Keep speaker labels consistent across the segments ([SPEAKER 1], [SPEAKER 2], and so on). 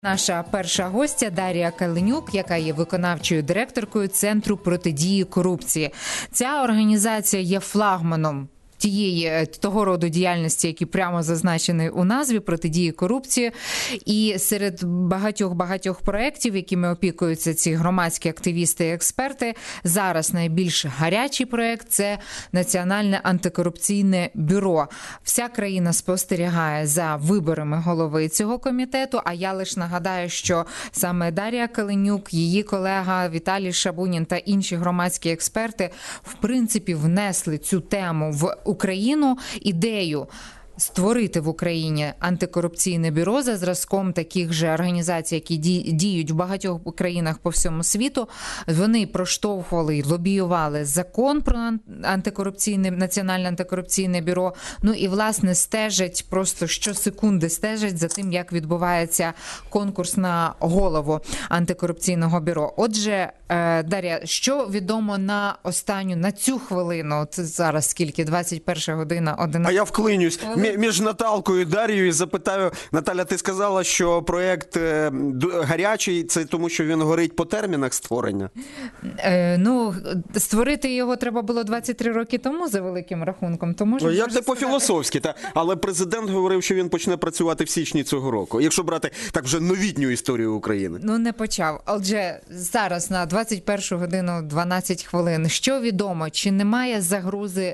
[SPEAKER 1] Наша перша гостя Дар'я Каленюк, яка є виконавчою директоркою Центру протидії корупції. Ця організація є флагманом того роду діяльності, які прямо зазначені у назві протидії корупції. І серед багатьох проєктів, якими опікуються ці громадські активісти і експерти, зараз найбільш гарячий проєкт – це Національне антикорупційне бюро. Вся країна спостерігає за виборами голови цього комітету, а я лише нагадаю, що саме Дар'я Каленюк, її колега Віталій Шабунін та інші громадські експерти в принципі внесли цю тему в Україну, ідею створити в Україні антикорупційне бюро за зразком таких же організацій, які діють в багатьох країнах по всьому світу. Вони проштовхували і лобіювали закон про Національне антикорупційне бюро. Ну і, власне, стежать, просто щосекунди стежать за тим, як відбувається конкурс на голову антикорупційного бюро. Отже, Дар'я, що відомо на цю хвилину? От зараз скільки? 21 година, 11.
[SPEAKER 2] А я вклинюсь між Наталкою і Дар'єю і запитаю, Наталя, ти сказала, що проєкт гарячий, це тому, що він горить по термінах створення?
[SPEAKER 1] Створити його треба було 23 роки тому, за великим рахунком.
[SPEAKER 2] Як це по-філософськи, але президент говорив, що він почне працювати в січні цього року, якщо брати так вже новітню історію України.
[SPEAKER 1] Не почав. Отже, зараз на 21 годину 12 хвилин. Що відомо? Чи немає загрози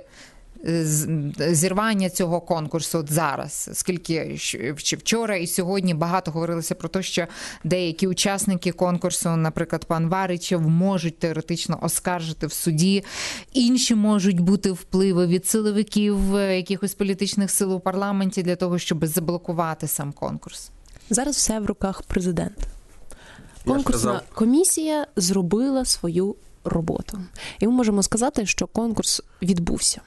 [SPEAKER 1] зірвання цього конкурсу от зараз? Скільки вчора і сьогодні багато говорилося про те, що деякі учасники конкурсу, наприклад, пан Варичев, можуть теоретично оскаржити в суді. Інші можуть бути впливи від силовиків якихось політичних сил у парламенті для того, щоб заблокувати сам конкурс.
[SPEAKER 3] Зараз все в руках президента. Конкурсна комісія зробила свою роботу. І ми можемо сказати, що конкурс відбувся.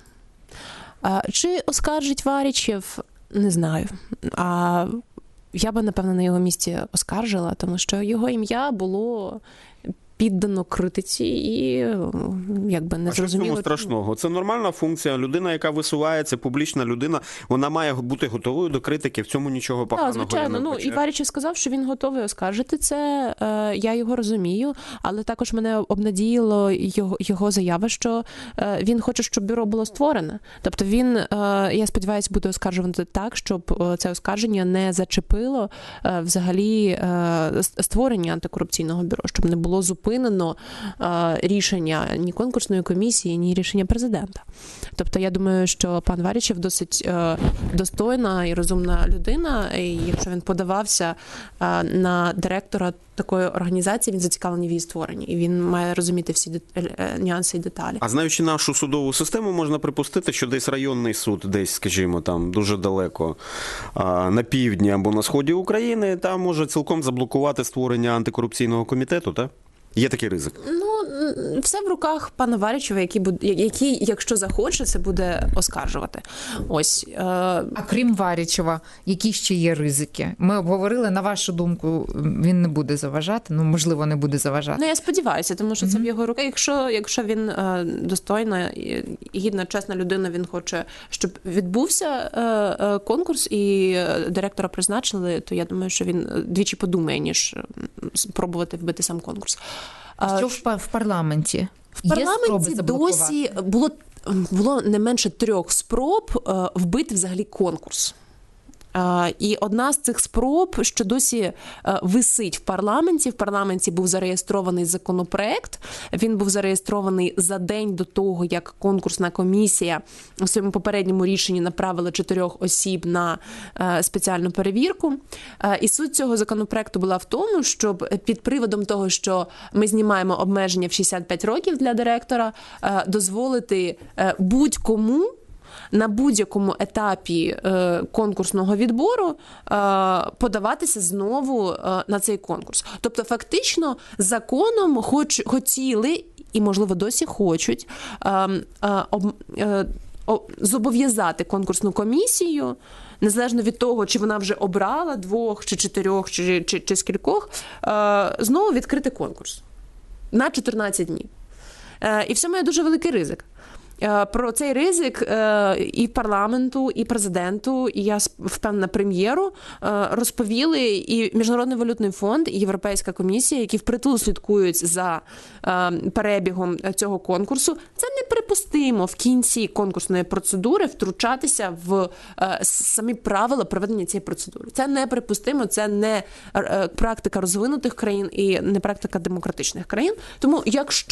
[SPEAKER 3] Чи оскаржить Варичев? Не знаю. А я би, напевно, на його місці оскаржила, тому що його ім'я було піддано критиці і якби не зрозуміло.
[SPEAKER 2] А що в цьому страшного? Це нормальна функція. Людина, яка висувається, публічна людина, вона має бути готовою до критики. В цьому нічого поганого
[SPEAKER 3] немає. Звичайно. І Варичев сказав, що він готовий оскаржити це. Я його розумію. Але також мене обнадіяло його заява, що він хоче, щоб бюро було створене. Тобто він, я сподіваюся, буде оскаржувати так, щоб це оскарження не зачепило взагалі створення антикорупційного бюро, щоб не було зупинено рішення ні конкурсної комісії, ні рішення президента. Тобто я думаю, що пан Варичев досить достойна і розумна людина, і якщо він подавався на директора такої організації, він зацікавлений в її створенні, і він має розуміти всі нюанси і деталі.
[SPEAKER 2] А знаючи нашу судову систему, можна припустити, що десь районний суд, десь, скажімо, там дуже далеко на півдні або на сході України, там може цілком заблокувати створення антикорупційного комітету, так? Є такий ризик?
[SPEAKER 3] Все в руках пана Варичева, який, якщо захоче, це буде оскаржувати. Ось.
[SPEAKER 1] А крім Варичева, які ще є ризики? Ми обговорили, на вашу думку, він не буде заважати? Можливо, не буде заважати.
[SPEAKER 3] Я сподіваюся, тому що це в його руках. Якщо він достойна, гідна, чесна людина, він хоче, щоб відбувся конкурс і директора призначили, то я думаю, що він двічі подумає, ніж спробувати вбити сам конкурс.
[SPEAKER 1] А що в парламенті?
[SPEAKER 3] В парламенті досі було не менше 3 спроб вбити взагалі конкурс. І одна з цих спроб, що досі висить в парламенті був зареєстрований законопроект, він був зареєстрований за день до того, як конкурсна комісія у своєму попередньому рішенні направила 4 осіб на спеціальну перевірку. І суть цього законопроекту була в тому, щоб під приводом того, що ми знімаємо обмеження в 65 років для директора, дозволити будь-кому на будь-якому етапі конкурсного відбору подаватися знову на цей конкурс. Тобто, фактично, законом хотіли, і, можливо, досі хочуть, зобов'язати конкурсну комісію, незалежно від того, чи вона вже обрала 2, чи 4, чи скількох, знову відкрити конкурс на 14 днів. І в цьому є дуже великий ризик. Про цей ризик і парламенту, і президенту, і я впевнена, прем'єру розповіли і Міжнародний валютний фонд, і Європейська комісія, які впритул слідкують за перебігом цього конкурсу. Це неприпустимо в кінці конкурсної процедури втручатися в самі правила проведення цієї процедури. Це неприпустимо, це не практика розвинутих країн і не практика демократичних країн. Тому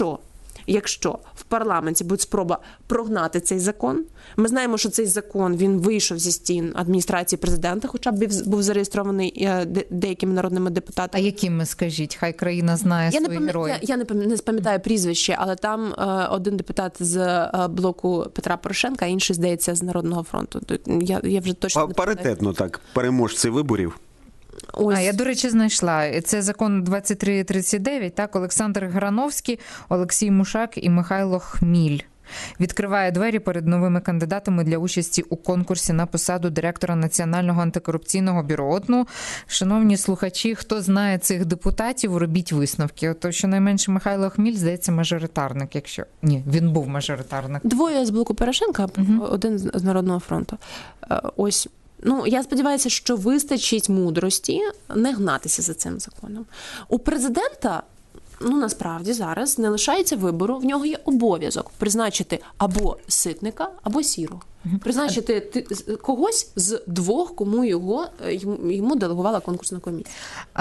[SPEAKER 3] якщо в парламенті буде спроба прогнати цей закон, ми знаємо, що цей закон, він вийшов зі стін адміністрації президента, хоча б був зареєстрований деякими народними депутатами.
[SPEAKER 1] А якими, скажіть? Хай країна знає своїх героїв.
[SPEAKER 3] Я не пам'ятаю прізвище, але там один депутат з блоку Петра Порошенка, а інший, здається, з Народного фронту. Я вже точно не пам'ятаю.
[SPEAKER 2] Паритетно так, переможці виборів.
[SPEAKER 1] Ось. Я, до речі, знайшла. Це закон 2339, так, Олександр Грановський, Олексій Мушак і Михайло Хміль. Відкриває двері перед новими кандидатами для участі у конкурсі на посаду директора Національного антикорупційного бюро. От, ну, шановні слухачі, хто знає цих депутатів, робіть висновки. От, щонайменше Михайло Хміль, здається, мажоритарник, якщо... Ні, він був мажоритарник.
[SPEAKER 3] Двоє з блоку Порошенка, один з Народного фронту. Ось. Ну, я сподіваюся, що вистачить мудрості не гнатися за цим законом. У президента, насправді зараз не лишається вибору, в нього є обов'язок призначити або Ситника, або Сірого. Призначити когось з двох, кому йому делегувала конкурсна комісія.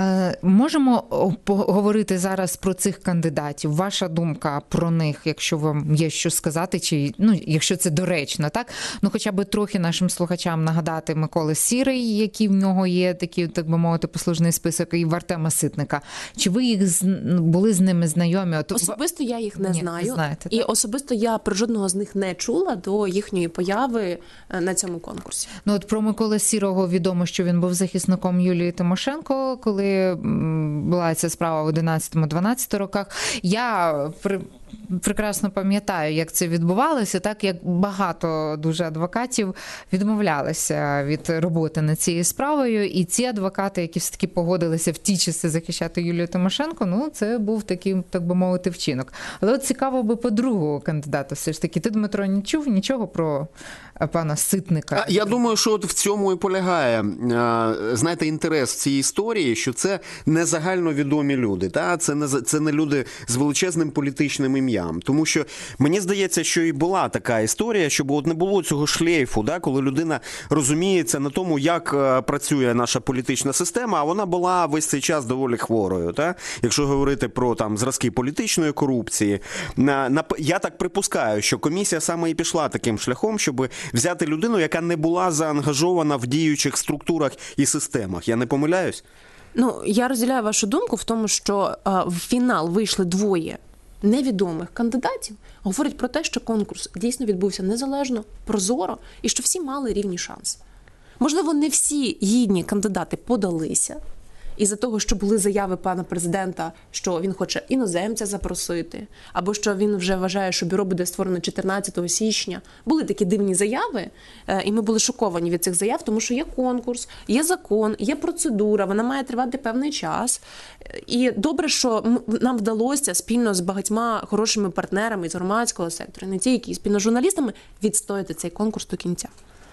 [SPEAKER 1] Можемо поговорити зараз про цих кандидатів. Ваша думка про них, якщо вам є що сказати, чи якщо це доречно, так? Хоча б трохи нашим слухачам нагадати Миколи Сірий, який в нього є такий, так би мовити, послужний список, і Артема Ситника. Чи ви були з ними знайомі?
[SPEAKER 3] Особисто я їх не знаю.
[SPEAKER 1] Не знаєте,
[SPEAKER 3] і особисто я про жодного з них не чула до їхньої появи на цьому конкурсі.
[SPEAKER 1] От про Миколи Сірого відомо, що він був захисником Юлії Тимошенко, коли була ця справа в 11-12 роках. Я прекрасно пам'ятаю, як це відбувалося, так як багато дуже адвокатів відмовлялися від роботи над цією справою, і ці адвокати, які все-таки погодилися в ті часи захищати Юлію Тимошенко, це був такий, так би мовити, вчинок. Але от цікаво би по другого кандидата все ж таки. Ти, Дмитро, не чув нічого про пана Ситника?
[SPEAKER 2] Я думаю, що от в цьому і полягає, знаєте, інтерес в цій історії, що це не загальновідомі люди, та? Це не люди з величезним політичним ім'ям. Тому що мені здається, що і була така історія, щоб от не було цього шлейфу, да? Коли людина розуміється на тому, як працює наша політична система, а вона була весь цей час доволі хворою. Та? Якщо говорити про там зразки політичної корупції, я так припускаю, що комісія саме і пішла таким шляхом, щоб взяти людину, яка не була заангажована в діючих структурах і системах. Я не помиляюсь?
[SPEAKER 3] Я розділяю вашу думку в тому, що в фінал вийшли двоє невідомих кандидатів, говорить про те, що конкурс дійсно відбувся незалежно, прозоро, і що всі мали рівні шанси. Можливо, не всі гідні кандидати подалися, із-за того, що були заяви пана президента, що він хоче іноземця запросити, або що він вже вважає, що бюро буде створено 14 січня. Були такі дивні заяви, і ми були шоковані від цих заяв, тому що є конкурс, є закон, є процедура, вона має тривати певний час. І добре, що нам вдалося спільно з багатьма хорошими партнерами з громадського сектору, не тільки спільно з журналістами, відстояти цей конкурс до кінця.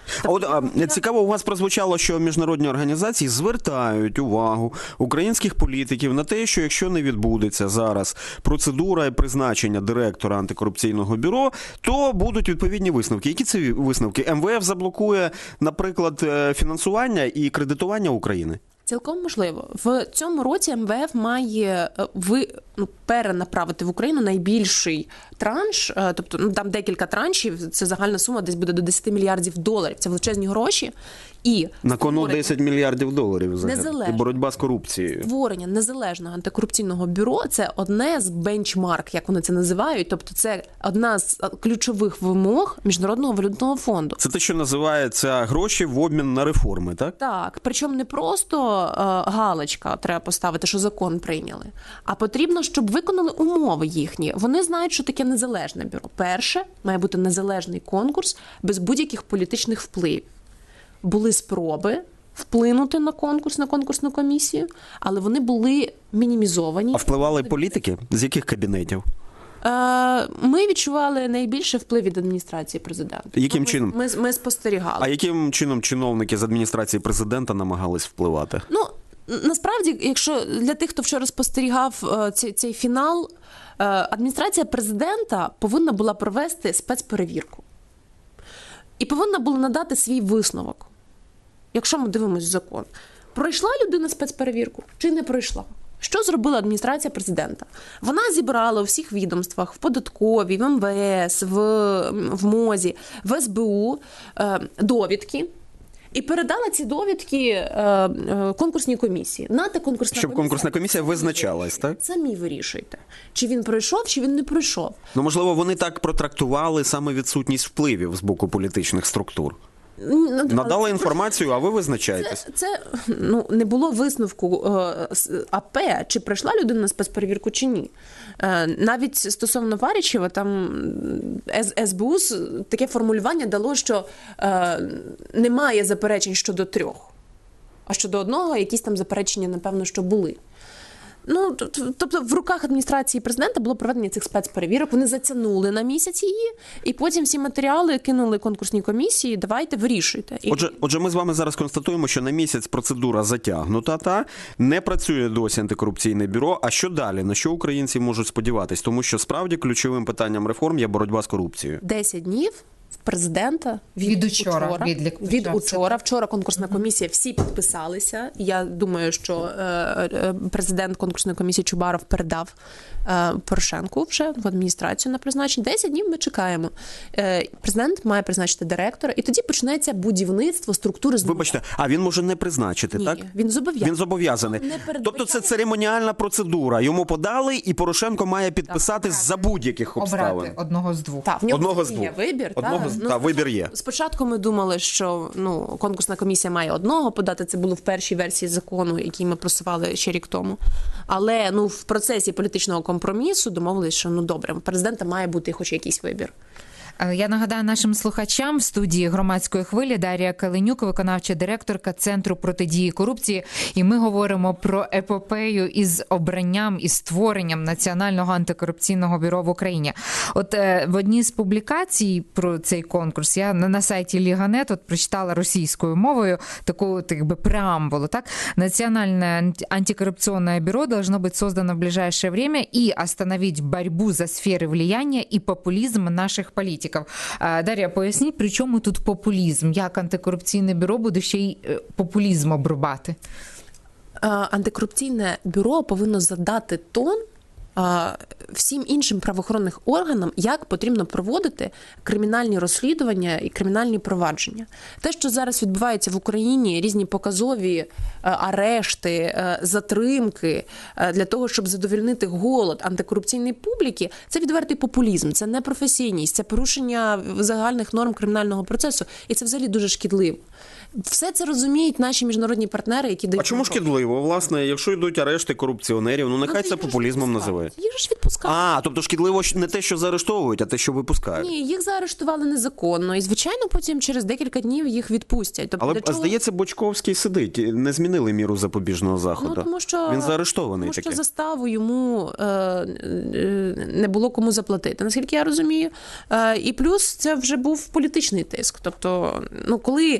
[SPEAKER 2] Цікаво, у вас прозвучало, що міжнародні організації звертають увагу українських політиків на те, що якщо не відбудеться зараз процедура і призначення директора антикорупційного бюро, то будуть відповідні висновки. Які це висновки? МВФ заблокує, наприклад, фінансування і кредитування України?
[SPEAKER 3] Цілком можливо. В цьому році МВФ має перенаправити в Україну найбільший транш, тобто там декілька траншів, це загальна сума десь буде до 10 мільярдів доларів. Це величезні гроші. І
[SPEAKER 2] на кону 10 мільярдів доларів і боротьба з корупцією.
[SPEAKER 3] Створення незалежного антикорупційного бюро – це одне з бенчмарк, як вони це називають, тобто це одна з ключових вимог Міжнародного валютного фонду.
[SPEAKER 2] Це те, що називається гроші в обмін на реформи, так?
[SPEAKER 3] Так, причому не просто галочка треба поставити, що закон прийняли, а потрібно, щоб виконали умови їхні. Вони знають, що таке незалежне бюро. Перше, має бути незалежний конкурс без будь-яких політичних впливів. Були спроби вплинути на конкурс, на конкурсну комісію, але вони були мінімізовані.
[SPEAKER 2] А впливали політики? З яких кабінетів?
[SPEAKER 3] Ми відчували найбільше вплив від адміністрації президента.
[SPEAKER 2] Яким чином?
[SPEAKER 3] Ми спостерігали.
[SPEAKER 2] А яким чином чиновники з адміністрації президента намагались впливати?
[SPEAKER 3] Ну, насправді, якщо для тих, хто вчора спостерігав цей фінал, адміністрація президента повинна була провести спецперевірку. І повинна була надати свій висновок. Якщо ми дивимося закон. Пройшла людина спецперевірку чи не пройшла? Що зробила адміністрація президента? Вона зібрала у всіх відомствах, в податковій, в МВС, в МОЗі, в СБУ довідки і передала ці довідки конкурсній комісії.
[SPEAKER 2] Щоб конкурсна комісія визначалась, так?
[SPEAKER 3] Самі вирішуйте, чи він пройшов, чи він не пройшов.
[SPEAKER 2] Ну, можливо, вони так протрактували саме відсутність впливів з боку політичних структур. Надали інформацію, а ви визначаєтесь.
[SPEAKER 3] Це не було висновку АП, чи пройшла людина на спецперевірку, чи ні. Навіть стосовно Варічева, там СБУ таке формулювання дало, що немає заперечень щодо 3. А щодо 1 якісь там заперечення, напевно, що були. Тобто в руках адміністрації президента було проведення цих спецперевірок, вони затягнули на місяць її, і потім всі матеріали кинули конкурсній комісії, давайте вирішуйте.
[SPEAKER 2] Отже, ми з вами зараз констатуємо, що на місяць процедура затягнута, не працює досі антикорупційне бюро, а що далі? На що українці можуть сподіватись? Тому що справді ключовим питанням реформ є боротьба з корупцією.
[SPEAKER 3] 10 днів. Президента
[SPEAKER 1] від учора.
[SPEAKER 3] Вчора конкурсна комісія, всі підписалися. Я думаю, що президент конкурсної комісії Чубаров передав Порошенку вже в адміністрацію на призначення. 10 днів ми чекаємо. Президент має призначити директора, і тоді почнеться будівництво структури ЗНБУ.
[SPEAKER 2] Вибачте, а він може не призначити,
[SPEAKER 3] Ні,
[SPEAKER 2] так?
[SPEAKER 3] Він зобов'язаний.
[SPEAKER 2] Він зобов'язаний. Тобто це церемоніальна процедура. Йому подали, і Порошенко має підписатись за будь-яких обставин.
[SPEAKER 1] Обрати одного з двох.
[SPEAKER 3] Так, в нього
[SPEAKER 2] Одного з двох.
[SPEAKER 3] є вибір.
[SPEAKER 2] Вибір є.
[SPEAKER 3] Спочатку ми думали, що конкурсна комісія має одного подати. Це було в першій версії закону, який ми просували ще рік тому. Але в процесі політичного компромісу домовились, що добре, у президента має бути хоч якийсь вибір.
[SPEAKER 1] Я нагадаю нашим слухачам, в студії «Громадської хвилі» Дар'я Каленюк, виконавча директорка Центру протидії корупції. І ми говоримо про епопею із обранням і створенням Національного антикорупційного бюро в Україні. От в одній з публікацій про цей конкурс я на сайті Ліга.нет прочитала російською мовою таку преамбулу. Так? Национальное антикоррупционное бюро должно быть создано в ближайшее время и остановить борьбу за сферы влияния и популизм наших політиків. Дар'я, поясніть, при чому тут популізм? Як антикорупційне бюро буде ще й популізм обрубати?
[SPEAKER 3] Антикорупційне бюро повинно задати тон всім іншим правоохоронним органам, як потрібно проводити кримінальні розслідування і кримінальні провадження. Те, що зараз відбувається в Україні, різні показові арешти, затримки для того, щоб задовольнити голод антикорупційної публіки, це відвертий популізм, це непрофесійність, це порушення загальних норм кримінального процесу, і це взагалі дуже шкідливо. Все це розуміють наші міжнародні партнери, які дають...
[SPEAKER 2] А чому шкідливо? Власне, якщо йдуть арешти корупціонерів, нехай це популізмом називають.
[SPEAKER 3] Їх ж відпускають.
[SPEAKER 2] Тобто шкідливо не те, що заарештовують, а те, що випускають.
[SPEAKER 3] Ні, їх заарештували незаконно. І, звичайно, потім через декілька днів їх відпустять. Тобто,
[SPEAKER 2] але, здається, Бочковський сидить. Не змінили міру запобіжного заходу.
[SPEAKER 3] Тому що,
[SPEAKER 2] він заарештований.
[SPEAKER 3] Тому що заставу йому не було кому заплатити, наскільки я розумію. І плюс це вже був політичний тиск. Тобто, коли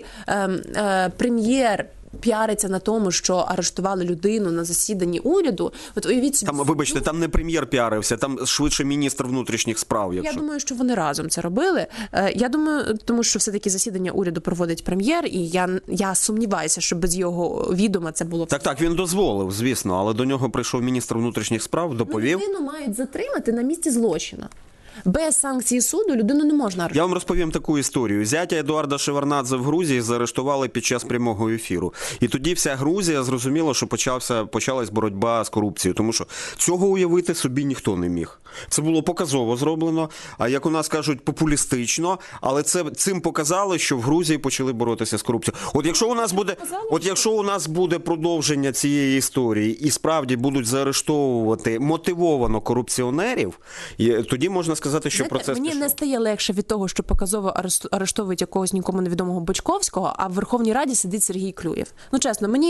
[SPEAKER 3] прем'єр піариться на тому, що арештували людину на засіданні уряду. От уявіть собі.
[SPEAKER 2] Вибачте, там не прем'єр піарився, там швидше міністр внутрішніх справ.
[SPEAKER 3] Я думаю, що вони разом це робили. Я думаю, тому що все-таки засідання уряду проводить прем'єр, і я сумніваюся, що без його відома це було.
[SPEAKER 2] Так, він дозволив, звісно, але до нього прийшов міністр внутрішніх справ, доповів.
[SPEAKER 3] Людину мають затримати на місці злочину. Без санкції суду людину не можна арештувати.
[SPEAKER 2] Я вам розповім таку історію. Зятя Едуарда Шеварднадзе в Грузії заарештували під час прямого ефіру. І тоді вся Грузія зрозуміла, що почалась боротьба з корупцією. Тому що цього уявити собі ніхто не міг. Це було показово зроблено, а як у нас кажуть, популістично. Але цим показали, що в Грузії почали боротися з корупцією. Якщо у нас буде продовження цієї історії і справді будуть заарештовувати мотивовано корупціонерів, тоді можна сказати, сказати, що процес
[SPEAKER 3] мені
[SPEAKER 2] пішов.
[SPEAKER 3] не стає легше від того, що показово арештовують якогось нікому невідомого Бочковського, а в Верховній Раді сидить Сергій Клюєв. Ну, чесно, мені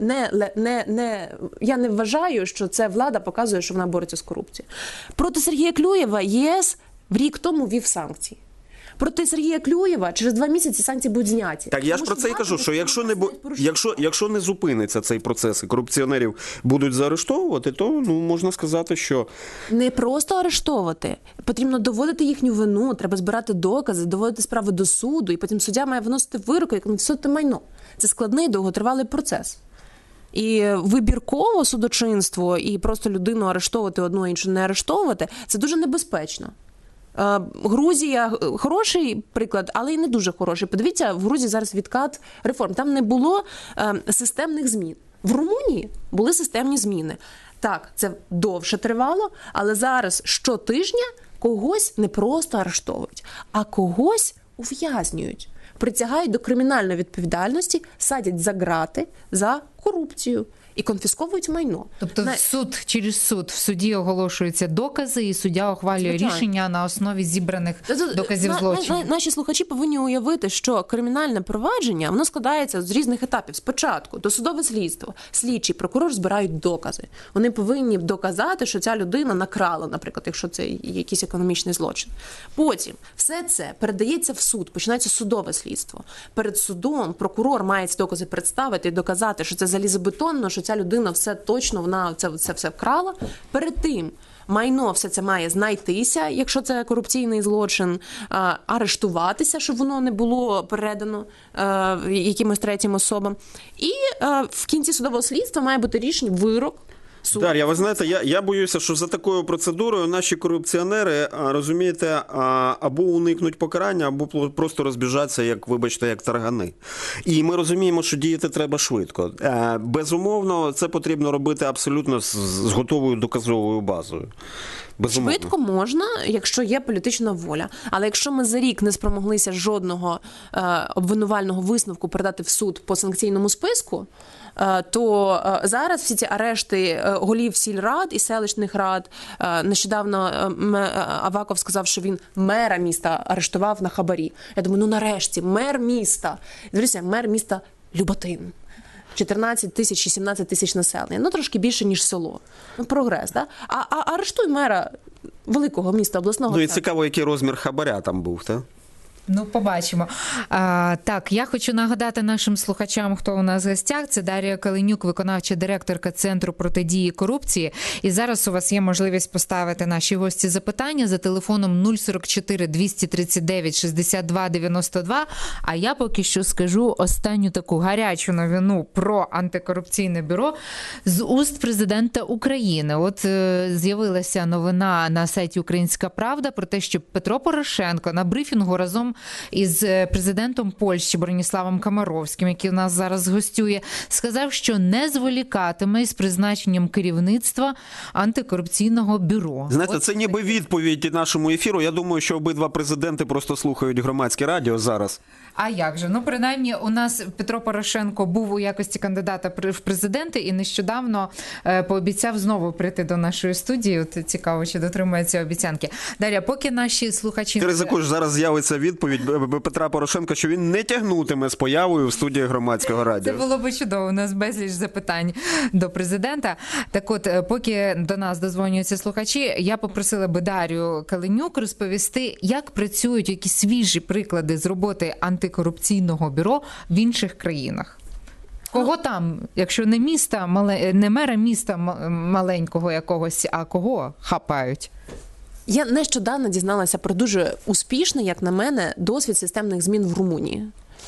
[SPEAKER 3] я не вважаю, що це влада показує, що вона бореться з корупцією. Проти Сергія Клюєва ЄС рік тому ввів санкції. Проти Сергія Клюєва через 2 місяці санкції будуть зняті.
[SPEAKER 2] Так, я ж про це і кажу, що якщо не зупиниться цей процес і корупціонерів будуть заарештовувати, то можна сказати, що...
[SPEAKER 3] Не просто арештовувати. Потрібно доводити їхню вину, треба збирати докази, доводити справи до суду, і потім суддя має виносити вироки і конфісковувати майно. Це складний, довготривалий процес. І вибірково судочинство і просто людину арештовувати одну, а іншу не арештовувати – це дуже небезпечно. Грузія – хороший приклад, але і не дуже хороший. Подивіться, в Грузії зараз відкат реформ. Там не було системних змін. В Румунії були системні зміни. Так, це довше тривало, але зараз щотижня когось не просто арештовують, а когось ув'язнюють. Притягають до кримінальної відповідальності, садять за ґрати за корупцію. І конфісковують майно.
[SPEAKER 1] Тобто через суд в суді оголошуються докази, і суддя ухвалює рішення на основі зібраних доказів злочину.
[SPEAKER 3] Наші слухачі повинні уявити, що кримінальне провадження, воно складається з різних етапів. Спочатку досудове слідство, слідчий, прокурор збирають докази. Вони повинні доказати, що ця людина накрала, наприклад, якщо це якийсь економічний злочин. Потім все це передається в суд, починається судове слідство. Перед судом прокурор має ці докази представити і доказати, що це залізобетонно, що ця людина все точно, вона це все вкрала. Перед тим майно все це має знайтися, якщо це корупційний злочин, арештуватися, щоб воно не було передано якимось третім особам. І в кінці судового слідства має бути рішення, вирок.
[SPEAKER 2] Дар'я, ви знаєте, я боюся, що за такою процедурою наші корупціонери, розумієте, або уникнуть покарання, або просто розбіжаться, як таргани. І ми розуміємо, що діяти треба швидко. Безумовно, це потрібно робити абсолютно з готовою доказовою базою. Безумовно.
[SPEAKER 3] Швидко можна, якщо є політична воля. Але якщо ми за рік не спромоглися жодного обвинувального висновку передати в суд по санкційному списку, то зараз всі ці арешти голів сільрад і селищних рад, нещодавно Аваков сказав, що він мера міста арештував на хабарі. Я думаю, нарешті, мер міста. Дивіться, мер міста Люботин. 14 тисяч чи 17 тисяч населення. Трошки більше, ніж село. Прогрес, так? А арештуй мера великого міста, обласного центру.
[SPEAKER 2] І цікаво, який розмір хабаря там був, так?
[SPEAKER 1] Побачимо. Так, я хочу нагадати нашим слухачам, хто у нас в гостях. Це Дар'я Каленюк, виконавча директорка Центру протидії корупції. І зараз у вас є можливість поставити наші гості запитання за телефоном 044 239 62 92. А я поки що скажу останню таку гарячу новину про антикорупційне бюро з уст президента України. От з'явилася новина на сайті «Українська правда» про те, що Петро Порошенко на брифінгу разом із президентом Польщі Броніславом Камаровським, який у нас зараз гостює, сказав, що не зволікатиме із призначенням керівництва антикорупційного бюро.
[SPEAKER 2] Знаєте, це ніби відповідь нашому ефіру. Я думаю, що обидва президенти просто слухають громадське радіо зараз.
[SPEAKER 1] А як же? Принаймні, у нас Петро Порошенко був у якості кандидата в президенти і нещодавно пообіцяв знову прийти до нашої студії. От цікаво, чи дотримується обіцянки. Дар'я, поки наші слухачі...
[SPEAKER 2] Ти ризикуєш, зараз з'явиться відповідь Петра Порошенка, що він не тягнутиме з появою в студії громадського радіо.
[SPEAKER 1] Це було б чудово. У нас безліч запитань до президента. Так от, поки до нас дозвонюються слухачі, я попросила би Дар'ю Каленюк розповісти, як працюють якісь свіжі приклади з роботи антикорупційного бюро в інших країнах. Кого там, якщо не міста, не мера міста маленького якогось, а кого хапають?
[SPEAKER 3] Я нещодавно дізналася про дуже успішний, як на мене, досвід системних змін в Румунії.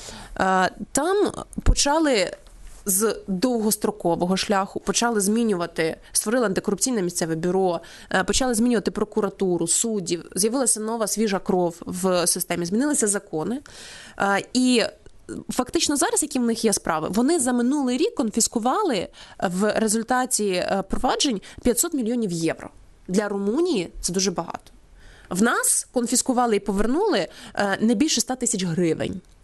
[SPEAKER 3] Там почали з довгострокового шляху, почали змінювати, створили антикорупційне місцеве бюро, почали змінювати прокуратуру, суддів, з'явилася нова свіжа кров в системі, змінилися закони. І фактично зараз, які в них є справи, вони за минулий рік конфіскували в результаті проваджень 500 мільйонів євро. Для Румунії це дуже багато. В нас конфіскували і повернули не більше 100 тисяч гривень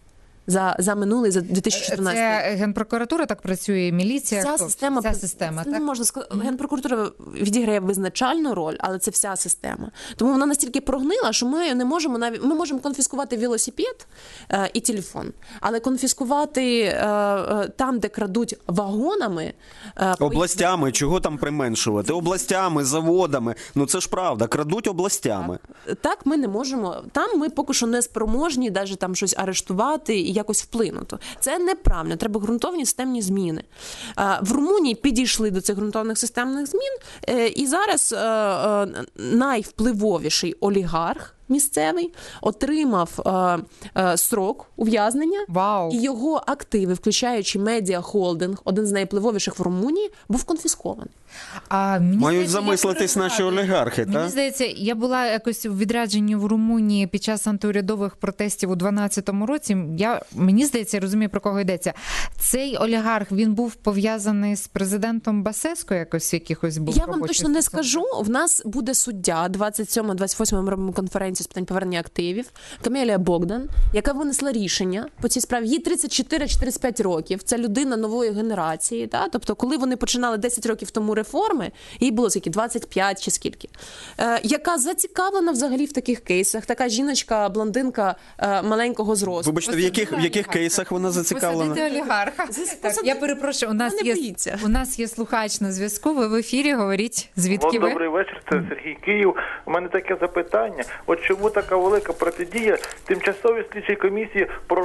[SPEAKER 3] за минулий, за 2014 рік.
[SPEAKER 1] Це Генпрокуратура так працює, міліція?
[SPEAKER 3] Вся система,
[SPEAKER 1] так?
[SPEAKER 3] Не можна сказати, Генпрокуратура відіграє визначальну роль, але це вся система. Тому вона настільки прогнила, що ми не можемо навіть, ми можемо конфіскувати велосипед і телефон, але конфіскувати там, де крадуть вагонами...
[SPEAKER 2] Областями, чого там применшувати? Областями, заводами. Ну це ж правда, крадуть областями.
[SPEAKER 3] Так, ми не можемо. Там ми поки що не спроможні навіть там щось арештувати і якось вплинути. Це неправильно, треба ґрунтовні системні зміни. В Румунії підійшли до цих ґрунтовних системних змін, і зараз найвпливовіший олігарх місцевий отримав строк ув'язнення.
[SPEAKER 1] Вау.
[SPEAKER 3] І його активи, включаючи медіахолдинг, один з найвпливовіших в Румунії, був конфіскований.
[SPEAKER 2] Мають замислитись наші олігархи, так?
[SPEAKER 1] Мені здається, я була якось у відрядженні в Румунії під час антиурядових протестів у 2012 році. Мені здається, я розумію, про кого йдеться. Цей олігарх, він був пов'язаний з президентом Басеско якось, якихось був
[SPEAKER 3] Я вам точно не скажу. В нас буде суддя 27-28 ми робимо конференцію з питань повернення активів, Камелія Богдан, яка винесла рішення по цій справі. Їй 34-45 років. Це людина нової генерації. Та? Тобто, коли вони починали 10 років тому реформи, їй було скільки, 25 чи скільки, яка зацікавлена взагалі в таких кейсах. Така жіночка, блондинка маленького зросту.
[SPEAKER 2] Вибачте, в яких кейсах вона зацікавлена?
[SPEAKER 1] Посадити олігарха. Так, я перепрошую, у нас є слухач на зв'язку, ви в ефірі, говоріть, звідки ви?
[SPEAKER 4] Добрий вечір, це Сергій Київ. У мене таке запитання. От чому така велика протидія тимчасовій слідчій комісії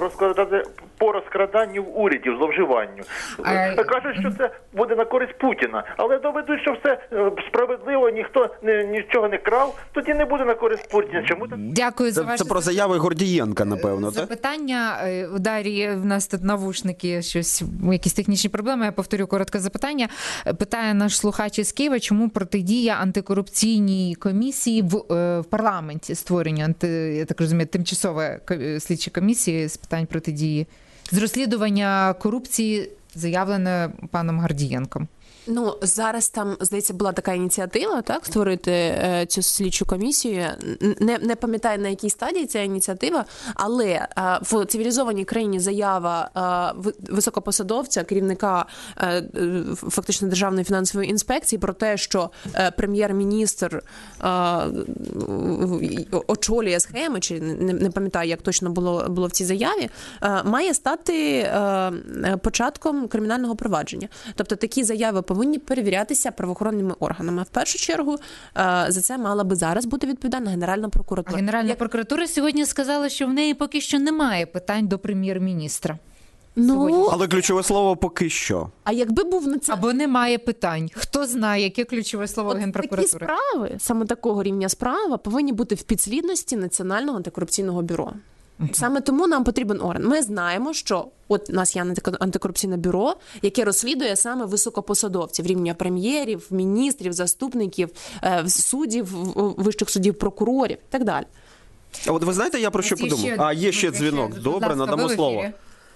[SPEAKER 4] по розкраданню в уряді, в зловживанню? Кажуть, що це буде на користь Путіна, але доведуть, що все справедливо, ніхто нічого не крав, тоді не буде на користь Путіна. Чому так?
[SPEAKER 1] Дякую за ваше
[SPEAKER 2] Це про заяви Гордієнка, напевно, так?
[SPEAKER 1] запитання. У Дар'ї в нас тут навушники, якісь технічні проблеми. Я повторю коротке запитання. Питає наш слухач із Києва, чому протидія антикорупційній комісії в парламенті, створення, я так розумію, тимчасової слідчої комісії з питань протидії, з розслідування корупції, заявлене паном Гордієнком.
[SPEAKER 3] Ну, зараз там, здається, була така ініціатива, так, створити цю слідчу комісію. Не пам'ятаю, на якій стадії ця ініціатива, але в цивілізованій країні заява високопосадовця, керівника фактично Державної фінансової інспекції про те, що прем'єр-міністр очолює схеми, чи не пам'ятаю, як точно було в цій заяві, має стати початком кримінального провадження. Тобто такі заяви повинні перевірятися правоохоронними органами. В першу чергу за це мала би зараз бути відповідальна Генеральна прокуратура.
[SPEAKER 1] А Генеральна прокуратура сьогодні сказала, що в неї поки що немає питань до прем'єр-міністра.
[SPEAKER 2] Але ключове слово «поки що».
[SPEAKER 3] А якби був
[SPEAKER 1] або немає питань. Хто знає, яке ключове слово Генпрокуратури?
[SPEAKER 3] Такі справи, саме такого рівня справа, повинні бути в підслідності Національного антикорупційного бюро. Саме тому нам потрібен орган. Ми знаємо, що от у нас є антикорупційне бюро, яке розслідує саме високопосадовців, рівня прем'єрів, міністрів, заступників, суддів, вищих суддів, прокурорів і так далі.
[SPEAKER 2] А от ви знаєте, я про що подумав? Є ще дзвінок. Добре, надамо слово.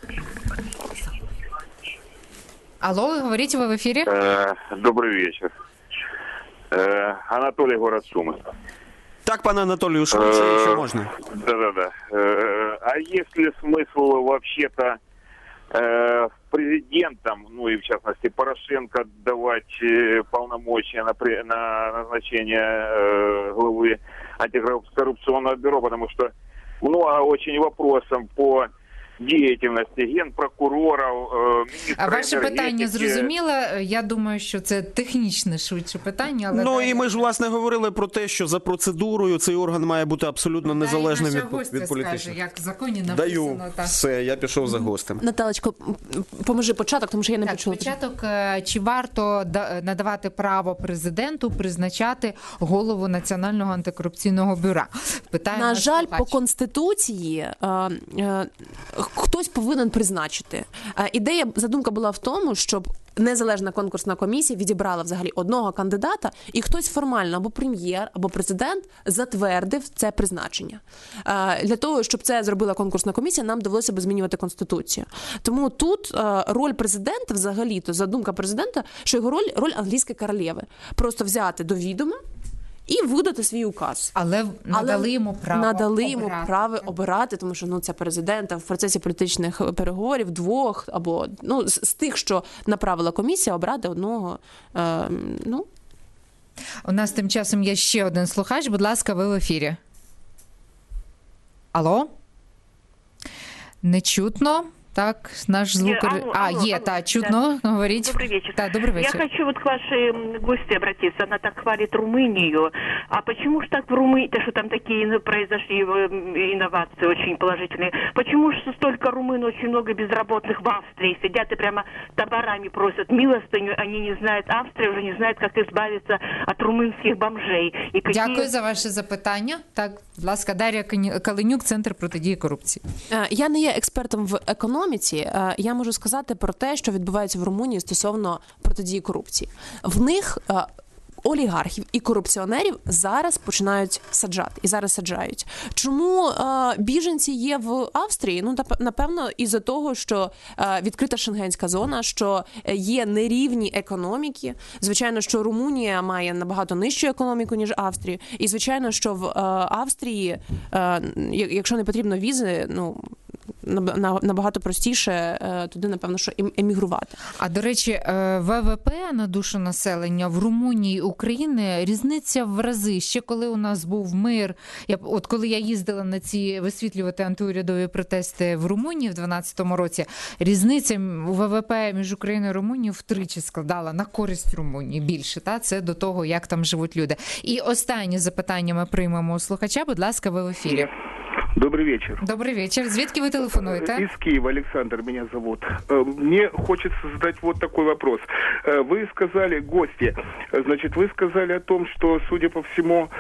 [SPEAKER 1] Алло, говорите, вы в эфире?
[SPEAKER 5] Добрый вечер. Анатолий, город Сумы.
[SPEAKER 2] Так, пане Анатолію, швидше, якщо можна.
[SPEAKER 5] Да-да-да. А есть ли смысл вообще-то президентам, ну и в частности Порошенко, давать полномочия на назначение главы антикоррупционного бюро, потому что много очень вопросов по деятельності генпрокурорів, міністра
[SPEAKER 1] Ваше
[SPEAKER 5] енергетики.
[SPEAKER 1] Питання зрозуміло. Я думаю, що це технічне швидше питання. Але
[SPEAKER 2] і ми ж, власне, говорили про те, що за процедурою цей орган має бути абсолютно незалежним від політичних.
[SPEAKER 1] Як в законі написано.
[SPEAKER 2] Даю. Все, я пішов за гостем.
[SPEAKER 3] Наталечко, поможи початок, тому що я не почула.
[SPEAKER 1] Початок, чи варто надавати право президенту призначати голову Національного антикорупційного бюро? Питає
[SPEAKER 3] на жаль, по Конституції хтось повинен призначити. Задумка була в тому, щоб незалежна конкурсна комісія відібрала взагалі одного кандидата, і хтось формально, або прем'єр, або президент затвердив це призначення. Для того, щоб це зробила конкурсна комісія, нам довелося б змінювати Конституцію. Тому тут роль президента взагалі-то, задумка президента, що його роль англійської королеви. Просто взяти до відома і видати свій указ.
[SPEAKER 1] Але надали йому право
[SPEAKER 3] обирати, тому що це президент, а в процесі політичних переговорів двох або з тих, що направила комісія, обрати одного.
[SPEAKER 1] У нас тим часом є ще один слухач. Будь ласка, ви в ефірі. Алло? Не чутно. Так, наш звук... чутно, говорите.
[SPEAKER 6] Добрый вечер.
[SPEAKER 1] Да, добрый вечер.
[SPEAKER 6] Я хочу к вашей гости обратиться. Она так хвалит Румынию. А почему же так в Румынии, что там такие произошли инновации очень положительные, почему же столько румын, очень много безработных в Австрии сидят и прямо таборами просят милостыню, они не знают, Австрия уже не знает, как избавиться от румынских бомжей.
[SPEAKER 1] Дякую за ваше запитання. Так, будь ласка, Дар'я Каленюк, Центр протидії корупції.
[SPEAKER 3] Я не є експертом в економіці, я можу сказати про те, що відбувається в Румунії стосовно протидії корупції. В них олігархів і корупціонерів зараз починають саджати. І зараз саджають. Чому біженці є в Австрії? Напевно, із-за того, що відкрита шенгенська зона, що є нерівні економіки. Звичайно, що Румунія має набагато нижчу економіку, ніж Австрія. І, звичайно, що в Австрії, якщо не потрібно візи, набагато простіше туди, напевно, що емігрувати.
[SPEAKER 1] А, до речі, ВВП на душу населення в Румунії, України різниця в рази. Ще коли у нас був мир, коли я їздила на ці висвітлювати антиурядові протести в Румунії в 2012 році, різниця у ВВП між Україною і Румунією втричі складала на користь Румунії більше. Це до того, як там живуть люди. І останнє запитання ми приймемо у слухача. Будь ласка, ви в ефірі.
[SPEAKER 5] Добрый вечер.
[SPEAKER 1] Добрый вечер. Звідки ви телефонуєте?
[SPEAKER 5] Из Киева, Александр меня зовут. Мне хочется задать вот такой вопрос. Вы сказали, гости, вы сказали о том, что, судя по всему,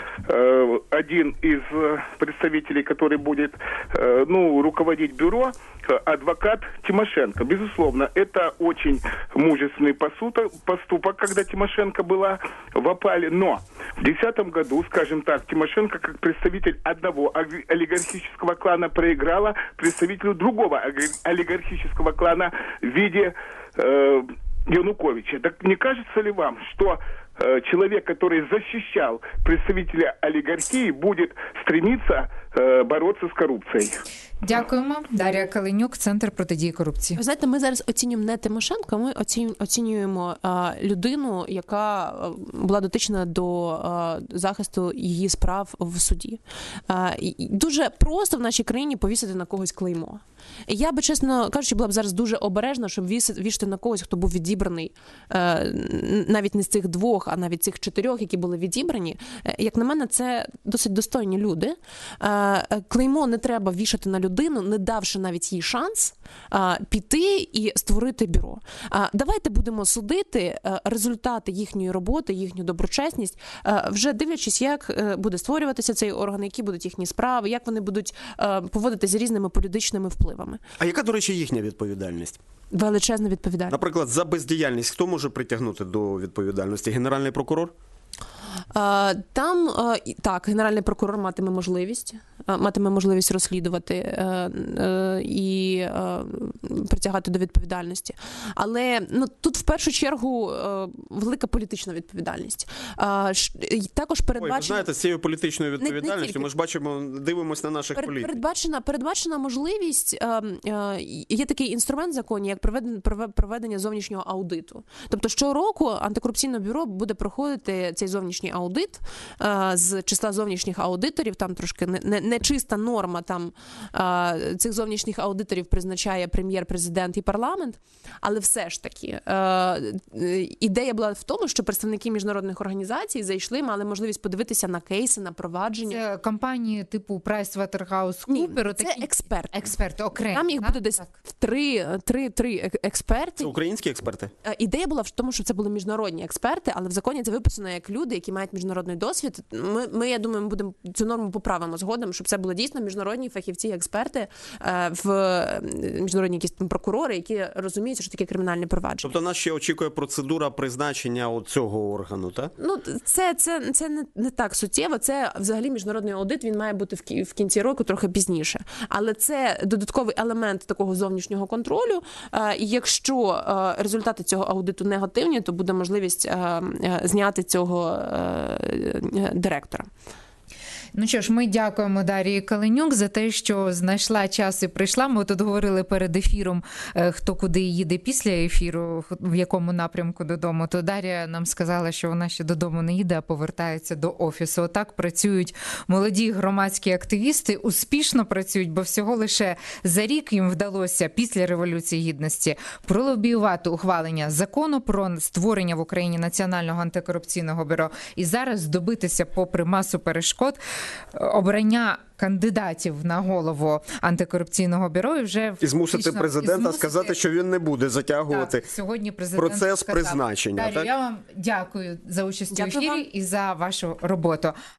[SPEAKER 5] один из представителей, который будет, руководить бюро, адвокат Тимошенко. Безусловно, это очень мужественный поступок, когда Тимошенко была в опале. Но в 2010 году, скажем так, Тимошенко, как представитель одного олигархического клана, проиграла представителю другого олигархического клана в виде Януковича. Так не кажется ли вам, что человек, который защищал представителя олигархии, будет стремиться бороться с коррупцией?
[SPEAKER 1] Дякуємо. Дар'я Каленюк, Центр протидії корупції.
[SPEAKER 3] Ви знаєте, ми зараз оцінюємо не Тимошенко, ми оцінюємо людину, яка була дотична до захисту її справ в суді. Дуже просто в нашій країні повісити на когось клеймо. Я би, чесно кажучи, була б зараз дуже обережна, щоб вішати на когось, хто був відібраний навіть не з цих двох, а навіть цих 4, які були відібрані. Як на мене, це досить достойні люди. Клеймо не треба вішати на людину, не давши навіть їй шанс піти і створити бюро. Давайте будемо судити результати їхньої роботи, їхню доброчесність, вже дивлячись, як буде створюватися цей орган, які будуть їхні справи, як вони будуть поводитися з різними політичними впливами.
[SPEAKER 2] А яка, до речі, їхня відповідальність?
[SPEAKER 3] Величезна відповідальність.
[SPEAKER 2] Наприклад, за бездіяльність хто може притягнути до відповідальності? Генеральний прокурор?
[SPEAKER 3] Там, так, Генеральний прокурор матиме можливість розслідувати і притягати до відповідальності. Але тут в першу чергу велика політична відповідальність. Також передбачена...
[SPEAKER 2] Ви знаєте, з цією політичною відповідальністю ми ж дивимося на наших політиків.
[SPEAKER 3] Передбачена можливість, є такий інструмент в законі, як проведення зовнішнього аудиту. Тобто щороку антикорупційне бюро буде проходити цей зовнішній аудит з числа зовнішніх аудиторів, там трошки нечиста норма, там цих зовнішніх аудиторів призначає прем'єр-президент і парламент, але все ж таки ідея була в тому, що представники міжнародних організацій зайшли, мали можливість подивитися на кейси, на провадження.
[SPEAKER 1] Це компанії типу PricewaterhouseCoopers?
[SPEAKER 3] Це експерти
[SPEAKER 1] окремо.
[SPEAKER 3] Там їх буде десь три експерти.
[SPEAKER 2] Це українські експерти?
[SPEAKER 3] Ідея була в тому, що це були міжнародні експерти, але в законі це виписано як люди, які мають міжнародний досвід. Ми, я думаю, ми будемо цю норму поправимо згодом, щоб це були дійсно міжнародні фахівці, експерти, в міжнародні якісь прокурори, які розуміють, що таке кримінальне провадження.
[SPEAKER 2] Тобто нас ще очікує процедура призначення цього органу, так?
[SPEAKER 3] Ну, це не так суттєво. Це взагалі міжнародний аудит, він має бути в кінці року трохи пізніше. Але це додатковий елемент такого зовнішнього контролю. І якщо результати цього аудиту негативні, то буде можливість зняти цього директора.
[SPEAKER 1] Ну що ж, ми дякуємо Дарії Каленюк за те, що знайшла час і прийшла. Ми тут говорили перед ефіром, хто куди їде після ефіру, в якому напрямку додому. То Дар'я нам сказала, що вона ще додому не їде, а повертається до офісу. Отак працюють молоді громадські активісти, успішно працюють, бо всього лише за рік їм вдалося після Революції Гідності пролобіювати ухвалення закону про створення в Україні Національного антикорупційного бюро і зараз добитися, попри масу перешкод, обрання кандидатів на голову антикорупційного бюро і вже
[SPEAKER 2] і змусити президента сказати, що він не буде затягувати
[SPEAKER 1] сьогодні президент
[SPEAKER 2] процес призначення.
[SPEAKER 1] Дар'я,
[SPEAKER 2] так?
[SPEAKER 1] я вам дякую за участь у ефірі і за вашу роботу.